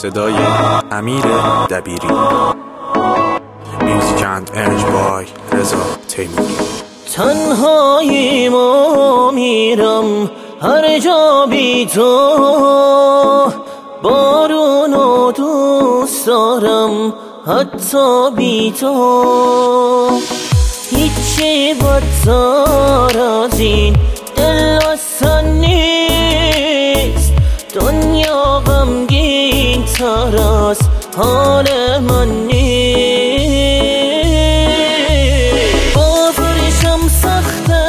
صدای امیر دبیری. میوزیک اند ارنج بای رضا تیموری. تنهاییم و میرم هر جا بی تو، بارون و دوست دارم حتی بی تو. هیچی بدتر از این دل واسن نیست، دنیا غمگین تر از حال من نیست. باورشم سخته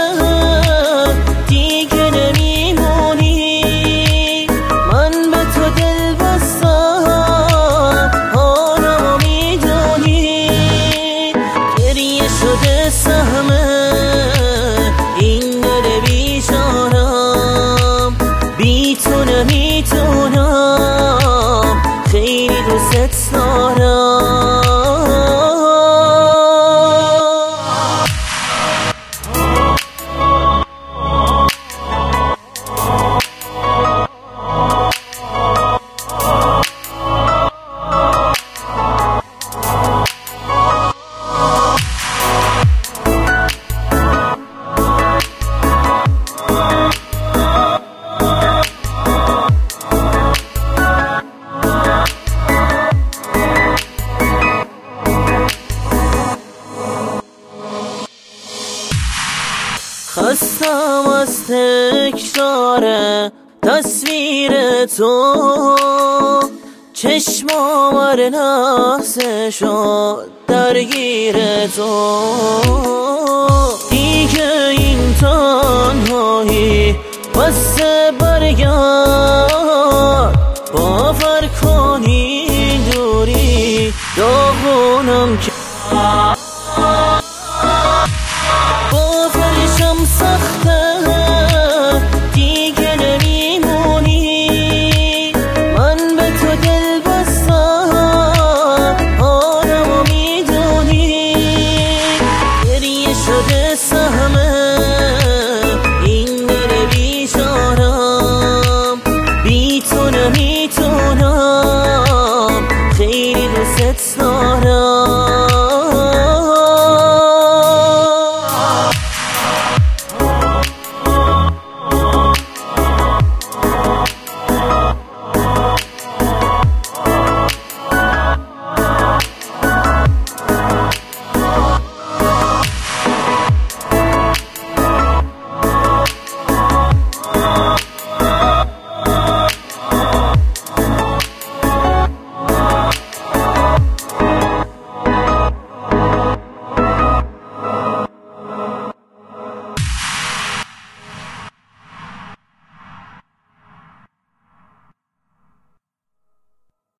دیگه نمیمونی، من به تو دل بستم حالمو میدونی. گریه شده سهمه این دل بیچارم، بی تو نمیتونم خیلی دوست دارم. خستم از تکرار تصویر تو، چشمام هر لحظه شد درگیر تو. دیگه این تنهایی بس برگرد، باور کنی دوری داغونم که باورشم سخته دیگه نمیمونی، من به تو دل بستم حالمو میدونی. گریه شده